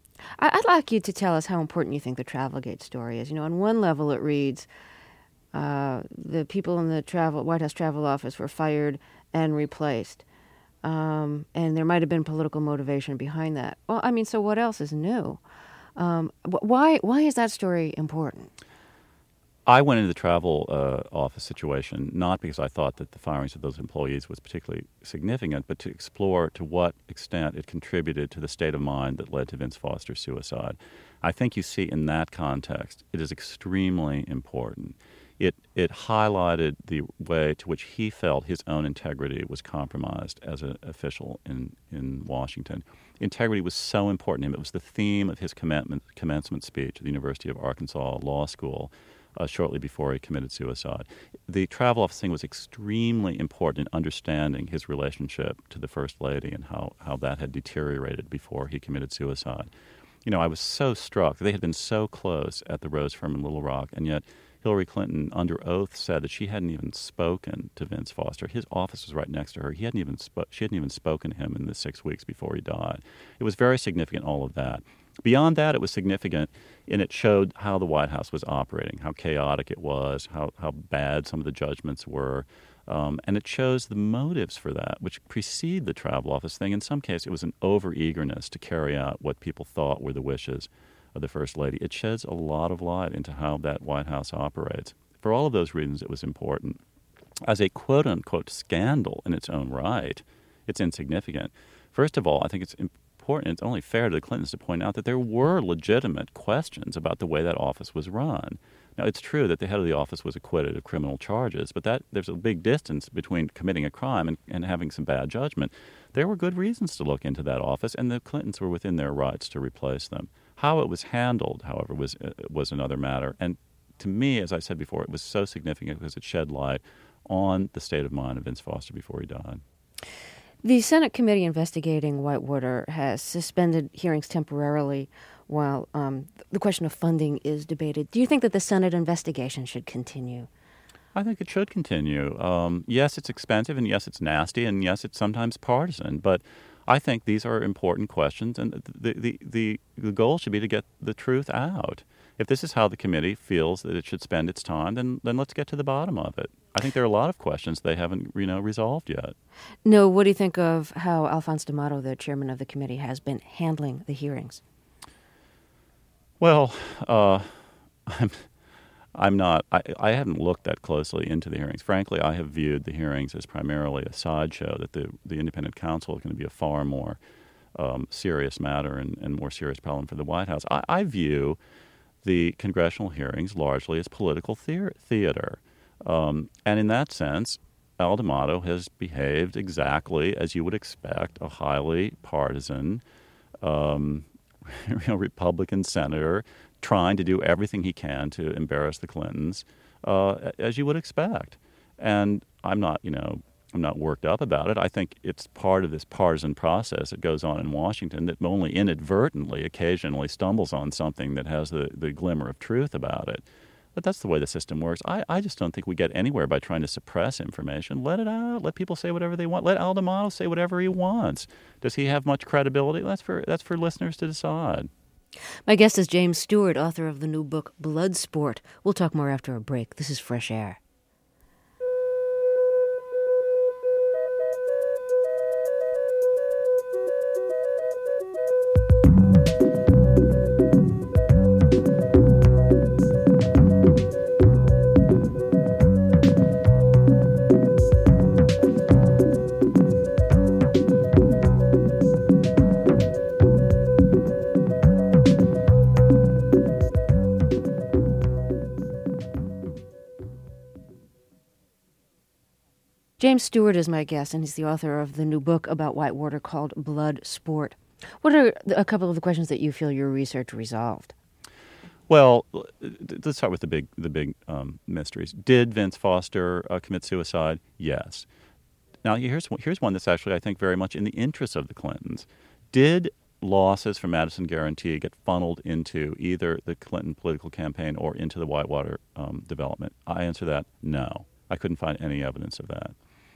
I'd like you to tell us how important you think the Travelgate story is. You know, on one level it reads, uh, the people in the travel White House travel office were fired and replaced. Um, and there might have been political motivation behind that. Well, I mean, so what else is new? Um, why why is that story important? I went into the travel uh, office situation not because I thought that the firings of those employees was particularly significant, but to explore to what extent it contributed to the state of mind that led to Vince Foster's suicide. I think you see in that context, it is extremely important. It it highlighted the way to which he felt his own integrity was compromised as an official in, in Washington. Integrity was so important to him. It was the theme of his commencement, commencement speech at the University of Arkansas Law School uh, shortly before he committed suicide. The travel office thing was extremely important in understanding his relationship to the First Lady and how, how that had deteriorated before he committed suicide. You know, I was so struck. They had been so close at the Rose firm in Little Rock, and yet Hillary Clinton, under oath, said that she hadn't even spoken to Vince Foster. His office was right next to her. He hadn't even spo- she hadn't even spoken to him in the six weeks before he died. It was very significant, all of that. Beyond that, it was significant, and it showed how the White House was operating, how chaotic it was, how, how bad some of the judgments were. Um, and it shows the motives for that, which precede the travel office thing. In some cases, it was an over-eagerness to carry out what people thought were the wishes of the First Lady. It sheds a lot of light into how that White House operates. For all of those reasons, it was important. As a quote-unquote scandal in its own right, it's insignificant. First of all, I think it's important, it's only fair to the Clintons to point out that there were legitimate questions about the way that office was run. Now, it's true that the head of the office was acquitted of criminal charges, but that there's a big distance between committing a crime and, and having some bad judgment. There were good reasons to look into that office, and the Clintons were within their rights to replace them. How it was handled, however, was uh, was another matter. And to me, as I said before, it was so significant because it shed light on the state of mind of Vince Foster before he died. The Senate committee investigating Whitewater has suspended hearings temporarily while um, the question of funding is debated. Do you think that the Senate investigation should continue? I think it should continue. Um, yes, it's expensive, and yes, it's nasty, and yes, it's sometimes partisan. But I think these are important questions, and the the, the, the goal should be to get the truth out. If this is how the committee feels that it should spend its time, then then let's get to the bottom of it. I think there are a lot of questions they haven't, you know, resolved yet. No, what do you think of how Alphonse D'Amato, the chairman of the committee, has been handling the hearings? Well, uh, I'm, I'm not, I, I haven't looked that closely into the hearings. Frankly, I have viewed the hearings as primarily a sideshow, that the, the independent counsel is going to be a far more um, serious matter and, and more serious problem for the White House. I, I view the congressional hearings largely as political the- theater. Um, and in that sense, Al D'Amato has behaved exactly as you would expect a highly partisan um, you know, Republican senator trying to do everything he can to embarrass the Clintons, uh, as you would expect. And I'm not, you know, I'm not worked up about it. I think it's part of this partisan process that goes on in Washington that only inadvertently occasionally stumbles on something that has the, the glimmer of truth about it. But that's the way the system works. I, I just don't think we get anywhere by trying to suppress information. Let it out. Let people say whatever they want. Let Al D'Amato say whatever he wants. Does he have much credibility? That's for that's for listeners to decide. My guest is James Stewart, author of the new book, Bloodsport. We'll talk more after a break. This is Fresh Air. James Stewart is my guest, and he's the author of the new book about Whitewater called Bloodsport. What are a couple of the questions that you feel your research resolved? Well, let's start with the big the big um, mysteries. Did Vince Foster uh, commit suicide? Yes. Now, here's here's one that's actually, I think, very much in the interest of the Clintons. Did losses from Madison Guarantee get funneled into either the Clinton political campaign or into the Whitewater um, development? I answer that no. I couldn't find any evidence of that.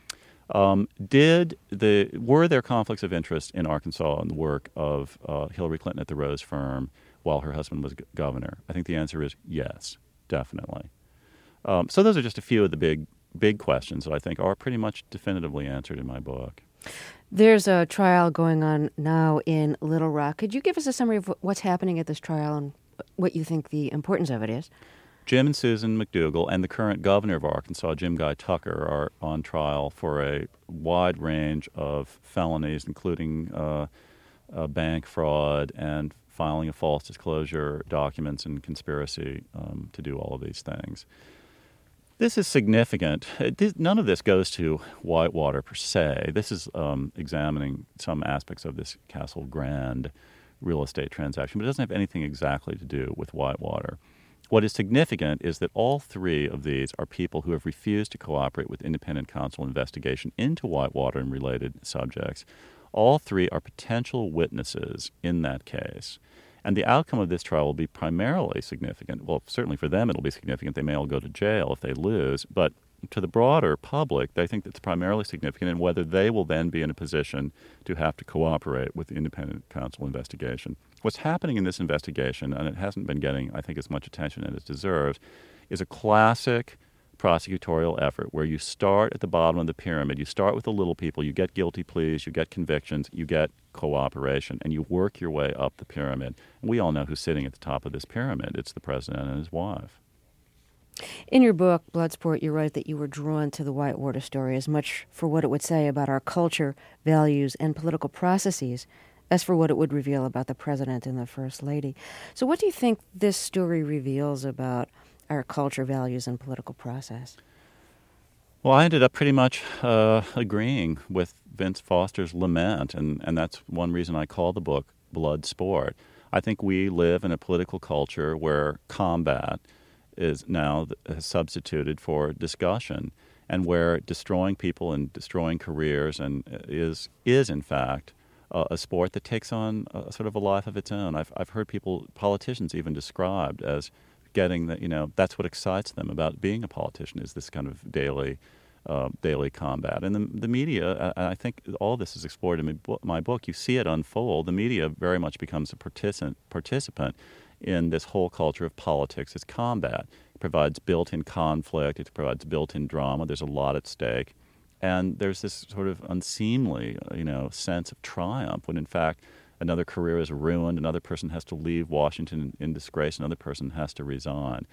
Um, did the were there conflicts of interest in Arkansas in the work of uh, Hillary Clinton at the Rose firm while her husband was g- governor? I think the answer is yes, definitely. Um, so those are just a few of the big big questions that I think are pretty much definitively answered in my book. There's a trial going on now in Little Rock. Could you give us a summary of what's happening at this trial and what you think the importance of it is? Jim and Susan McDougal and the current governor of Arkansas, Jim Guy Tucker, are on trial for a wide range of felonies, including uh, uh, bank fraud and filing of false disclosure documents and conspiracy um, to do all of these things. This is significant. This, none of this goes to Whitewater per se. This is um, examining some aspects of this Castle Grand real estate transaction, but it doesn't have anything exactly to do with Whitewater. What is significant is that all three of these are people who have refused to cooperate with independent counsel investigation into Whitewater and related subjects. All three are potential witnesses in that case. And the outcome of this trial will be primarily significant. Well, certainly for them it'll be significant. They may all go to jail if they lose. But to the broader public, they think that's primarily significant in whether they will then be in a position to have to cooperate with the independent counsel investigation. What's happening in this investigation, and it hasn't been getting, I think, as much attention as it deserves, is a classic prosecutorial effort where you start at the bottom of the pyramid. You start with the little people. You get guilty pleas. You get convictions. You get cooperation. And you work your way up the pyramid. And we all know who's sitting at the top of this pyramid. It's the president and his wife. In your book, Bloodsport, you write that you were drawn to the Whitewater story as much for what it would say about our culture, values, and political processes as for what it would reveal about the president and the first lady. So what do you think this story reveals about our culture, values, and political process? Well, I ended up pretty much uh, agreeing with Vince Foster's lament, and, and that's one reason I call the book Bloodsport. I think we live in a political culture where combat is now substituted for discussion, and where destroying people and destroying careers and is is in fact uh, a sport that takes on a, sort of a life of its own. I've I've heard people, politicians even described as getting the, you know, that's what excites them about being a politician, is this kind of daily uh, daily combat. And the the media, I, I think all this is explored in my book, my book. You see it unfold. The media very much becomes a participant participant in this whole culture of politics as combat. It provides built-in conflict. It provides built-in drama. There's a lot at stake. And there's this sort of unseemly, you know, sense of triumph when, in fact, another career is ruined, another person has to leave Washington in, in disgrace, another person has to resign.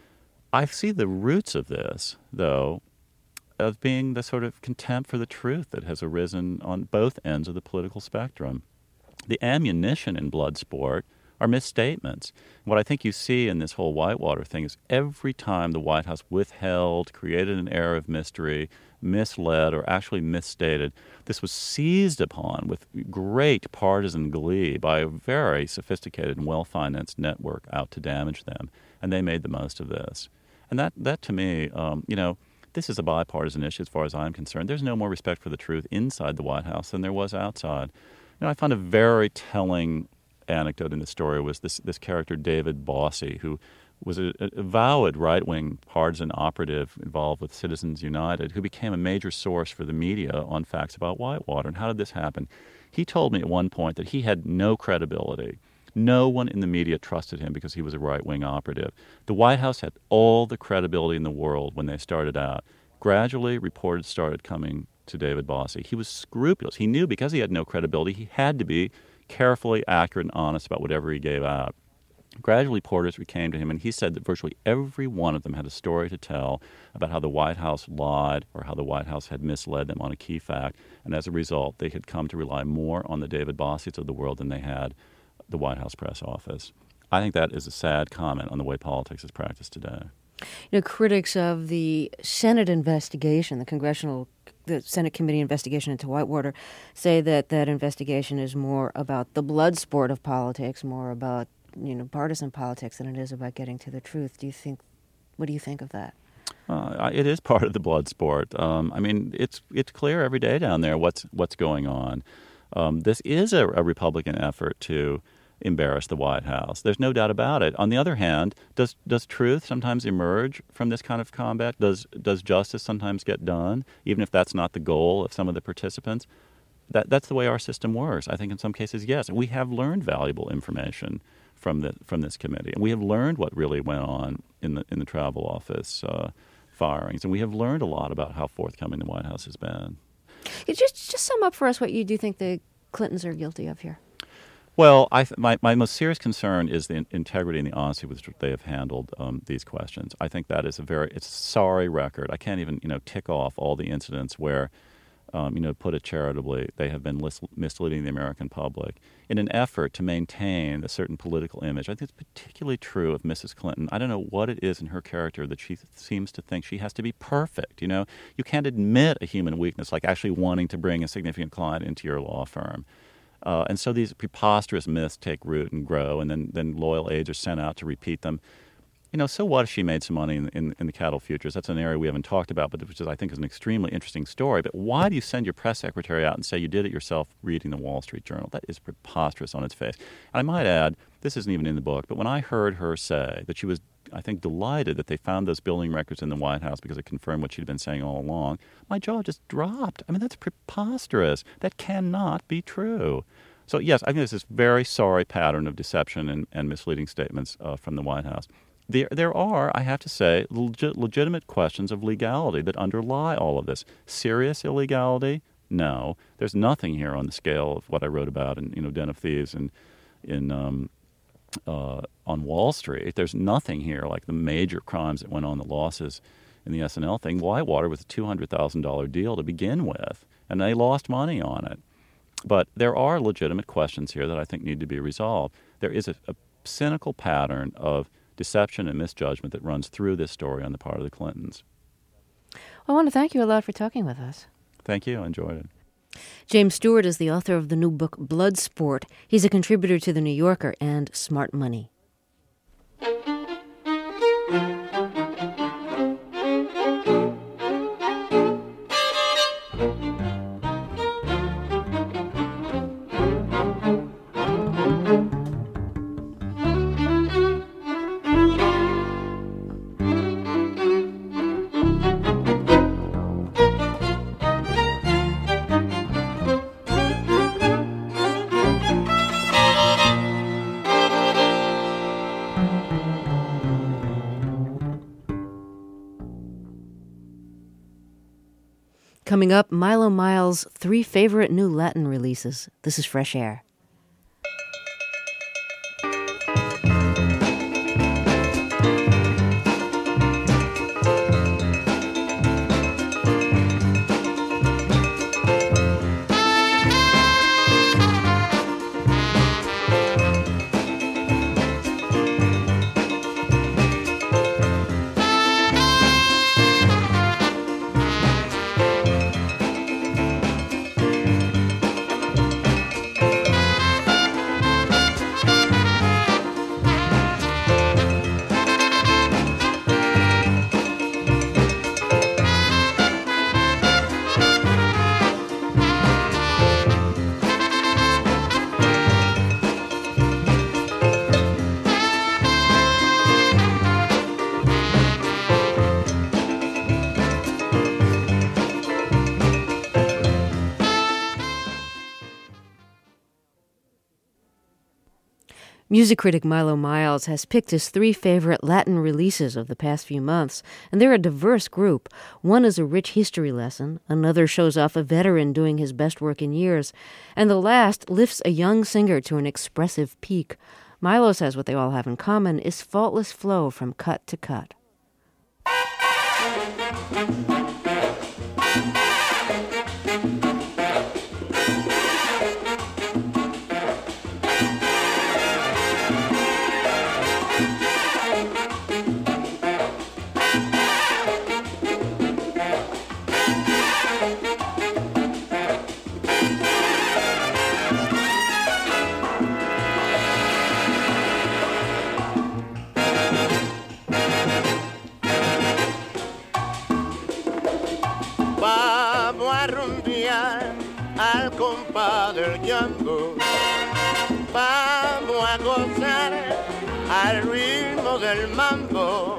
I see the roots of this, though, as being the sort of contempt for the truth that has arisen on both ends of the political spectrum. The ammunition in blood sport are misstatements. What I think you see in this whole Whitewater thing is every time the White House withheld, created an air of mystery, misled, or actually misstated, this was seized upon with great partisan glee by a very sophisticated and well-financed network out to damage them. And they made the most of this. And that, that to me, um, you know, this is a bipartisan issue as far as I'm concerned. There's no more respect for the truth inside the White House than there was outside. You know, I found a very telling anecdote in the story was this this character David Bossie, who was a, a avowed right-wing partisan operative involved with Citizens United, who became a major source for the media on facts about Whitewater. And how did this happen? He told me at one point that he had no credibility. No one in the media trusted him because he was a right-wing operative. The White House had all the credibility in the world when they started out. Gradually, reports started coming to David Bossie. He was scrupulous. He knew because he had no credibility, he had to be carefully accurate and honest about whatever he gave out. Gradually, reporters came to him, and he said that virtually every one of them had a story to tell about how the White House lied or how the White House had misled them on a key fact, and as a result, they had come to rely more on the David Bossies of the world than they had the White House press office. I think that is a sad comment on the way politics is practiced today. You know, critics of the Senate investigation, the congressional, the Senate committee investigation into Whitewater, say that that investigation is more about the blood sport of politics, more about, you know, partisan politics than it is about getting to the truth. Do you think? What do you think of that? Uh, it is part of the blood sport. Um, I mean, it's it's clear every day down there what's what's going on. Um, this is a, a Republican effort to embarrass the White House. There's no doubt about it. On the other hand, does does truth sometimes emerge from this kind of combat? Does does justice sometimes get done, even if that's not the goal of some of the participants? That that's the way our system works. I think in some cases, yes. We have learned valuable information from the from this committee, and we have learned what really went on in the in the travel office uh, firings, and we have learned a lot about how forthcoming the White House has been. You just just sum up for us what you do think the Clintons are guilty of here. Well, I th- my, my most serious concern is the in- integrity and the honesty with which they have handled um, these questions. I think that is a very, it's a sorry record. I can't even, you know, tick off all the incidents where, um, you know, put it charitably, they have been lis- misleading the American public in an effort to maintain a certain political image. I think it's particularly true of Missus Clinton. I don't know what it is in her character that she th- seems to think she has to be perfect. You know, you can't admit a human weakness like actually wanting to bring a significant client into your law firm. Uh, and so these preposterous myths take root and grow, and then, then loyal aides are sent out to repeat them. You know, so what if she made some money in, in, in the cattle futures? That's an area we haven't talked about, but which is, I think, is an extremely interesting story. But why do you send your press secretary out and say you did it yourself reading the Wall Street Journal? That is preposterous on its face. And I might add, this isn't even in the book, but when I heard her say that she was, I think, delighted that they found those building records in the White House because it confirmed what she'd been saying all along, my jaw just dropped. I mean, that's preposterous. That cannot be true. So, yes, I think there's this very sorry pattern of deception and, and misleading statements uh, from the White House. There, there are, I have to say, legit, legitimate questions of legality that underlie all of this. Serious illegality? No. There's nothing here on the scale of what I wrote about in, you know, Den of Thieves and in um, uh, on Wall Street. There's nothing here like the major crimes that went on, the losses in the S and L thing. Whitewater was a two hundred thousand dollars deal to begin with, and they lost money on it. But there are legitimate questions here that I think need to be resolved. There is a, a cynical pattern of deception and misjudgment that runs through this story on the part of the Clintons. I want to thank you a lot for talking with us. Thank you. I enjoyed it. James Stewart is the author of the new book Bloodsport. He's a contributor to The New Yorker and Smart Money. Coming up, Milo Miles' three favorite new Latin releases. This is Fresh Air. Music critic Milo Miles has picked his three favorite Latin releases of the past few months, and they're a diverse group. One is a rich history lesson, another shows off a veteran doing his best work in years, and the last lifts a young singer to an expressive peak. Milo says what they all have in common is faultless flow from cut to cut. Al compás del llanto, vamos a gozar al ritmo del mambo.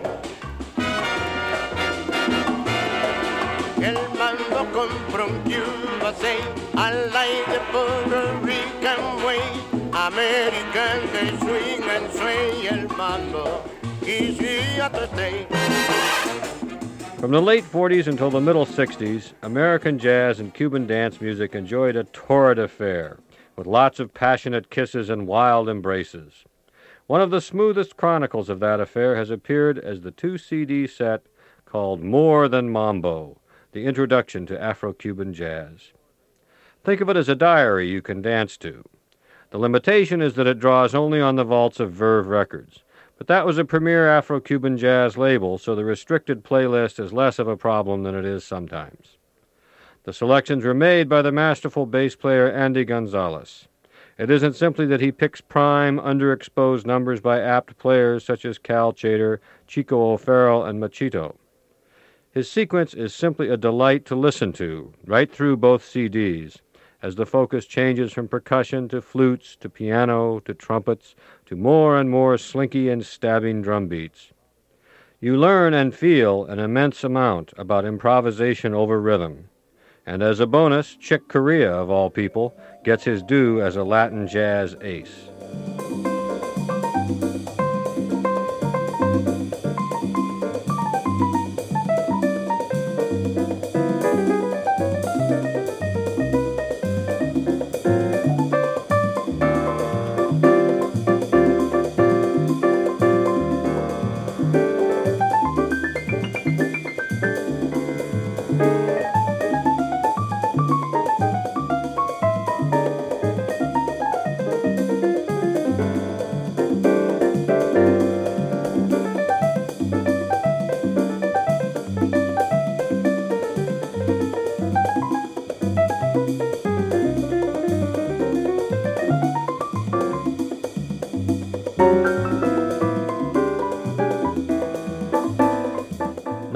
El mambo compró un Cuba seis, al aire Puerto Rican way, American they swing and sway el mambo, easy to stay. From the late forties until the middle sixties, American jazz and Cuban dance music enjoyed a torrid affair, with lots of passionate kisses and wild embraces. One of the smoothest chronicles of that affair has appeared as the two C D set called More Than Mambo, the introduction to Afro-Cuban jazz. Think of it as a diary you can dance to. The limitation is that it draws only on the vaults of Verve Records. But that was a premier Afro-Cuban jazz label, so the restricted playlist is less of a problem than it is sometimes. The selections were made by the masterful bass player Andy Gonzalez. It isn't simply that he picks prime, underexposed numbers by apt players such as Cal Tjader, Chico O'Farrell, and Machito. His sequence is simply a delight to listen to, right through both C Ds, as the focus changes from percussion to flutes to piano to trumpets to more and more slinky and stabbing drum beats. You learn and feel an immense amount about improvisation over rhythm. And as a bonus, Chick Corea, of all people, gets his due as a Latin jazz ace.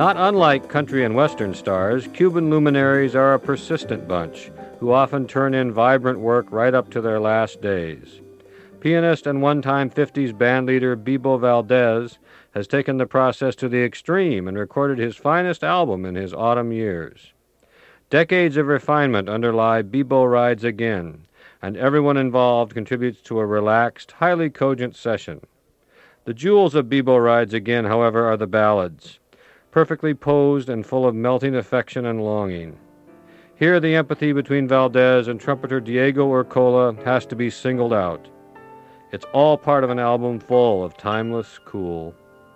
Not unlike country and western stars, Cuban luminaries are a persistent bunch who often turn in vibrant work right up to their last days. Pianist and one-time fifties bandleader Bebo Valdez has taken the process to the extreme and recorded his finest album in his autumn years. Decades of refinement underlie Bebo Rides Again, and everyone involved contributes to a relaxed, highly cogent session. The jewels of Bebo Rides Again, however, are the ballads, perfectly posed and full of melting affection and longing. Here the empathy between Valdez and trumpeter Diego Urcola has to be singled out. It's all part of an album full of timeless cool.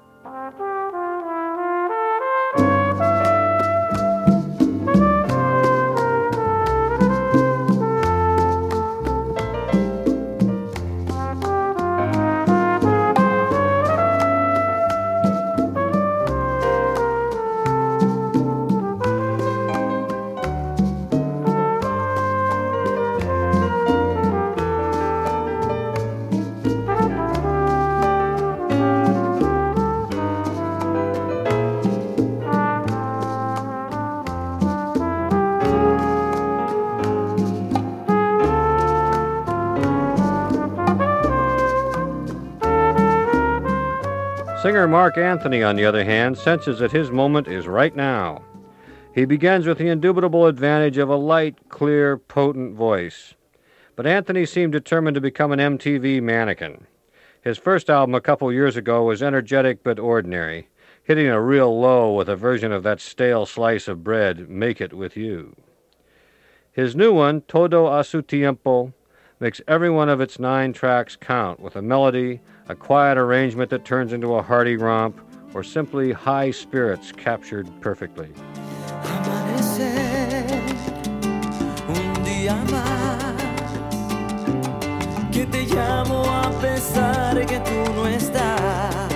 Singer Mark Anthony, on the other hand, senses that his moment is right now. He begins with the indubitable advantage of a light, clear, potent voice. But Anthony seemed determined to become an M T V mannequin. His first album a couple years ago was energetic but ordinary, hitting a real low with a version of that stale slice of bread, Make It With You. His new one, Todo a Su Tiempo, makes every one of its nine tracks count with a melody, a quiet arrangement that turns into a hearty romp, or simply high spirits captured perfectly. Amanecer un día más que te llamo a pesar que tú no estás,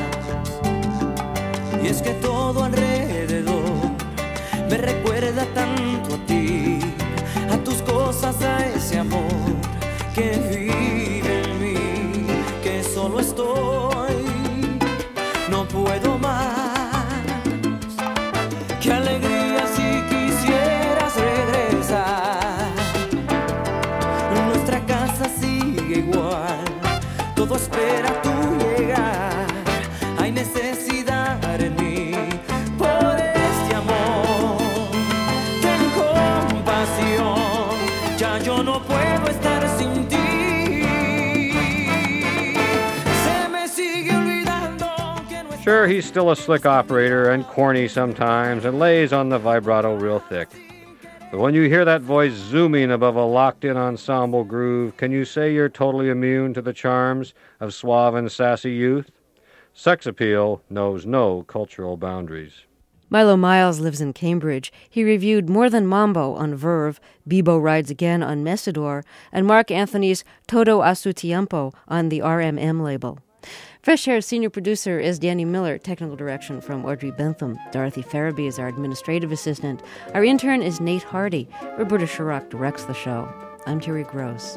y es que todo alrededor me recuerda tanto a ti, a tus cosas, a ese amor que vive en mí, que solo estoy, no puedo más. Qué alegría si quisieras regresar. Nuestra casa sigue igual, todo espera tu llegar. Hay necesidad en mí por este amor. Ten compasión, ya yo no puedo estar sin ti. Sure, he's still a slick operator and corny sometimes and lays on the vibrato real thick. But when you hear that voice zooming above a locked-in ensemble groove, can you say you're totally immune to the charms of suave and sassy youth? Sex appeal knows no cultural boundaries. Milo Miles lives in Cambridge. He reviewed More Than Mambo on Verve, Bebo Rides Again on Messidor, and Mark Anthony's Todo a Su Tiempo on the R M M label. Fresh Air's senior producer is Danny Miller, technical direction from Audrey Bentham. Dorothy Farabee is our administrative assistant. Our intern is Nate Hardy. Roberta Sherrock directs the show. I'm Terry Gross.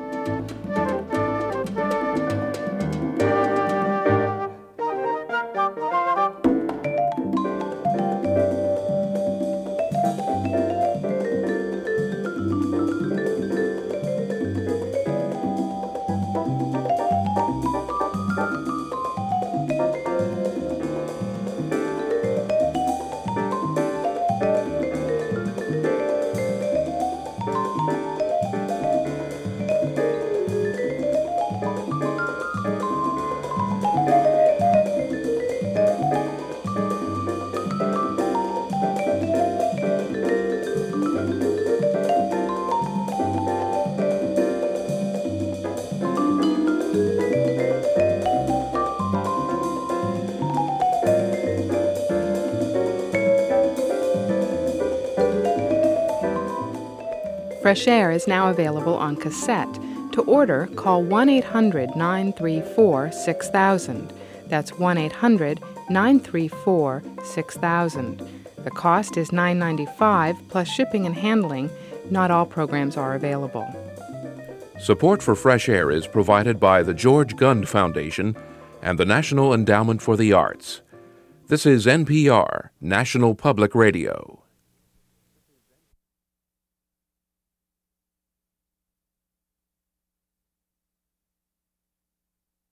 Fresh Air is now available on cassette. To order, call one eight hundred nine three four six thousand. That's one eight hundred nine three four six thousand. The cost is nine dollars and ninety-five cents plus shipping and handling. Not all programs are available. Support for Fresh Air is provided by the George Gund Foundation and the National Endowment for the Arts. This is N P R, National Public Radio.